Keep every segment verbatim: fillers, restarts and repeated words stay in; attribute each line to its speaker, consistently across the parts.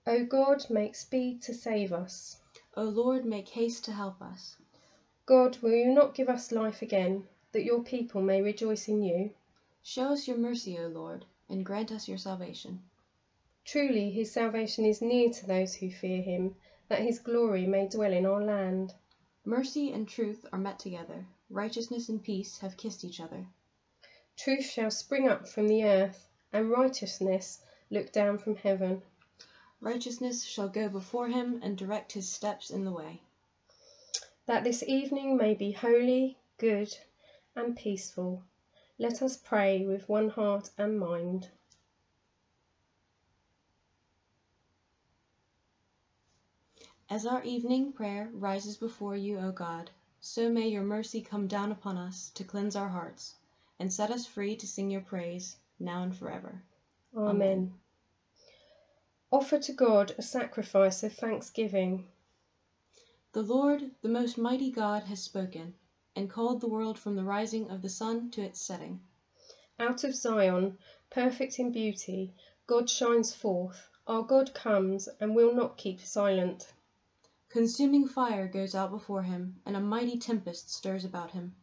Speaker 1: O God, make speed to save us.
Speaker 2: O Lord, make haste to help us.
Speaker 1: God, will you not give us life again, that your people may rejoice in you?
Speaker 2: Show us your mercy, O Lord, and grant us your salvation.
Speaker 1: Truly his salvation is near to those who fear him, that his glory may dwell in our land.
Speaker 2: Mercy and truth are met together. Righteousness and peace have kissed each other.
Speaker 1: Truth shall spring up from the earth, and righteousness look down from heaven.
Speaker 2: Righteousness shall go before him and direct his steps in the way.
Speaker 1: That this evening may be holy, good, and peaceful, let us pray with one heart and mind.
Speaker 2: As our evening prayer rises before you, O God, so may your mercy come down upon us to cleanse our hearts, and set us free to sing your praise, now and forever.
Speaker 1: Amen.
Speaker 2: Amen.
Speaker 1: Offer to God a sacrifice of thanksgiving.
Speaker 2: The Lord, the most mighty God, has spoken, and called the world from the rising of the sun to its setting.
Speaker 1: Out of Zion, perfect in beauty, God shines forth. Our God comes and will not keep silent.
Speaker 2: Consuming fire goes out before him, and a mighty tempest stirs about him.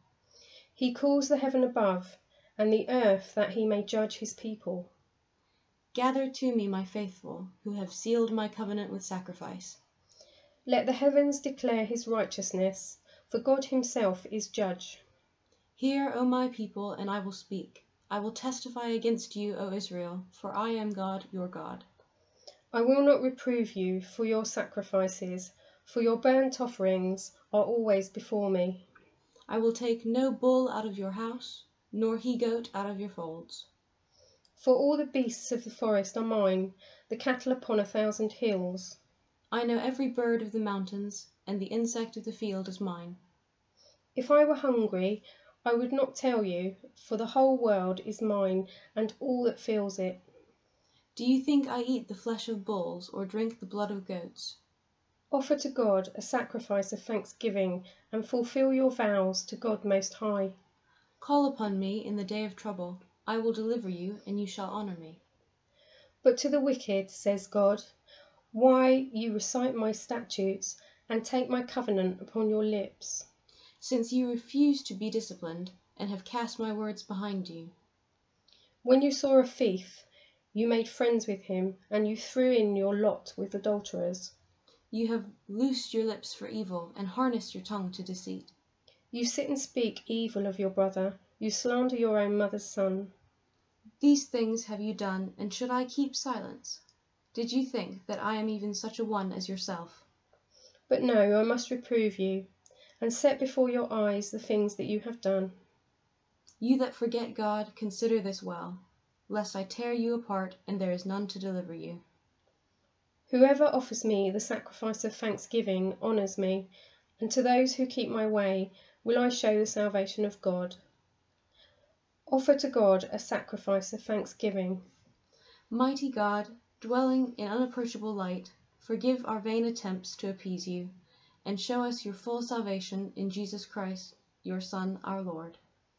Speaker 1: He calls the heaven above, and the earth, that he may judge his people.
Speaker 2: Gather to me, my faithful, who have sealed my covenant with sacrifice.
Speaker 1: Let the heavens declare his righteousness, for God himself is judge.
Speaker 2: Hear, O my people, and I will speak. I will testify against you, O Israel, for I am God, your God.
Speaker 1: I will not reprove you for your sacrifices, for your burnt offerings are always before me.
Speaker 2: I will take no bull out of your house, nor he-goat out of your folds.
Speaker 1: For all the beasts of the forest are mine, the cattle upon a thousand hills.
Speaker 2: I know every bird of the mountains, and the insect of the field is mine.
Speaker 1: If I were hungry, I would not tell you, for the whole world is mine, and all that fills it.
Speaker 2: Do you think I eat the flesh of bulls, or drink the blood of goats?
Speaker 1: Offer to God a sacrifice of thanksgiving, and fulfill your vows to God Most High.
Speaker 2: Call upon me in the day of trouble. I will deliver you, and you shall honor me.
Speaker 1: But to the wicked, says God, why you recite my statutes, and take my covenant upon your lips?
Speaker 2: Since you refuse to be disciplined, and have cast my words behind you.
Speaker 1: When you saw a thief, you made friends with him, and you threw in your lot with adulterers.
Speaker 2: You have loosed your lips for evil, and harnessed your tongue to deceit.
Speaker 1: You sit and speak evil of your brother, you slander your own mother's son.
Speaker 2: These things have you done, and should I keep silence? Did you think that I am even such a one as yourself?
Speaker 1: But no, I must reprove you, and set before your eyes the things that you have done.
Speaker 2: You that forget God, consider this well, lest I tear you apart, and there is none to deliver you.
Speaker 1: Whoever offers me the sacrifice of thanksgiving honours me, and to those who keep my way will I show the salvation of God. Offer to God a sacrifice of thanksgiving.
Speaker 2: Mighty God, dwelling in unapproachable light, forgive our vain attempts to appease you, and show us your full salvation in Jesus Christ, your Son, our Lord.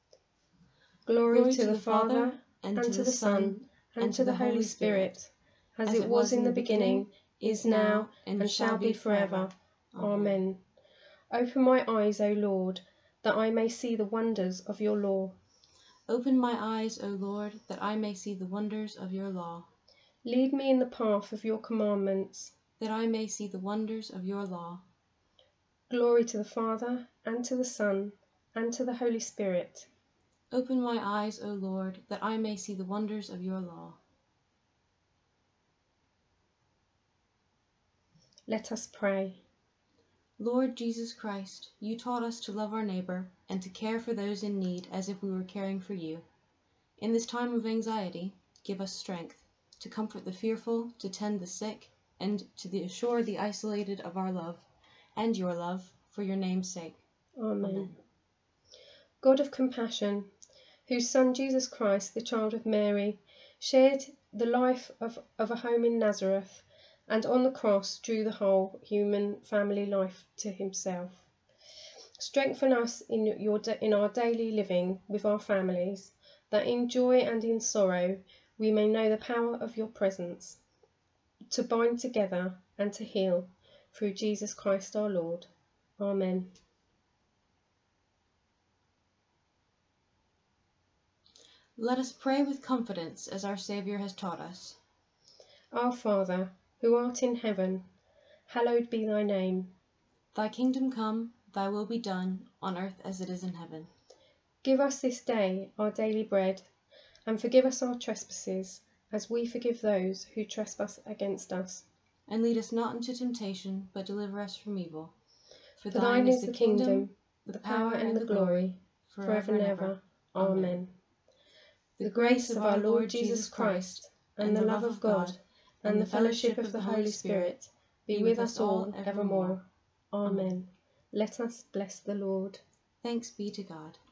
Speaker 1: Glory,
Speaker 2: Glory
Speaker 1: to the Father, and to the Son, and to the Holy Spirit, as it was in the beginning, is now, and shall be forever. Amen. Open my eyes, O Lord, that I may see the wonders of your law.
Speaker 2: Open my eyes, O Lord, that I may see the wonders of your law.
Speaker 1: Lead me in the path of your commandments,
Speaker 2: that I may see the wonders of your law.
Speaker 1: Glory to the Father, and to the Son, and to the Holy Spirit.
Speaker 2: Open my eyes, O Lord, that I may see the wonders of your law.
Speaker 1: Let us pray.
Speaker 2: Lord Jesus Christ, you taught us to love our neighbor and to care for those in need as if we were caring for you. In this time of anxiety, give us strength to comfort the fearful, to tend the sick, and to assure the isolated of our love and your love for your name's sake.
Speaker 1: Amen.
Speaker 2: Amen.
Speaker 1: God of compassion, whose Son Jesus Christ, the child of Mary, shared the life of, of a home in Nazareth, and on the cross drew the whole human family life to himself. Strengthen us in, your, in our daily living with our families, that in joy and in sorrow we may know the power of your presence. to bind together and to heal, through Jesus Christ our Lord. Amen.
Speaker 2: Let us pray with confidence as our Saviour has taught us.
Speaker 1: Our Father, who art in heaven, hallowed be thy name.
Speaker 2: Thy kingdom come, thy will be done, on earth as it is in heaven.
Speaker 1: Give us this day our daily bread, and forgive us our trespasses, as we forgive those who trespass against us.
Speaker 2: And lead us not into temptation, but deliver us from evil. For,
Speaker 1: For thine is the kingdom, the power, and the glory, forever and ever. Amen. The grace of our Lord Jesus Christ, and the love of God, and the fellowship of the Holy Spirit be with us all evermore. Amen. Let us bless the Lord.
Speaker 2: Thanks be to God.